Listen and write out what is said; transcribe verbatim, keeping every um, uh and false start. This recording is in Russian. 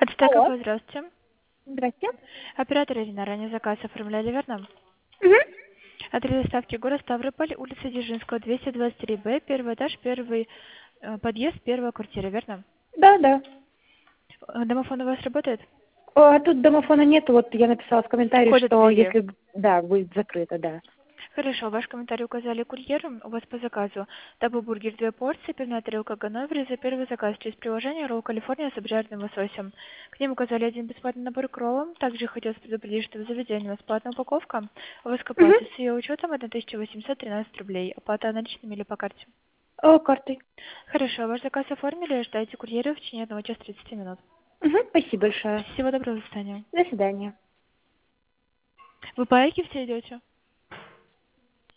Алло. Ацтекова, здравствуйте. Здрасте. Оператор Ирина, ранее заказ оформляли, верно? Угу. Адрес доставки город Ставрополь, улица Дзержинского, двести двадцать три Б, первый этаж, первый э, подъезд, первая квартира, верно? Да, да. Э, Домофон у вас работает? А, тут домофона нет, вот я написала в комментарии, Кода что двери. если, да, будет закрыто, да. Хорошо, ваш комментарий указали курьеру, у вас по заказу. Табу-бургер две порции, пивная тарелка Ганновер за первый заказ через приложение Ролл Калифорния с обжаренным лососем. К ним указали один бесплатный набор к роллам. Также хотелось предупредить, что в заведении у нас платная упаковка. У вас к Угу. оплате с ее учетом тысяча восемьсот тринадцать рублей. Оплата наличными или по карте? О, картой. Хорошо, ваш заказ оформили, ждайте курьера в течение одного часа тридцати минут. Угу. Спасибо большое. Всего доброго, до свидания. До свидания. Вы по Айке все идете?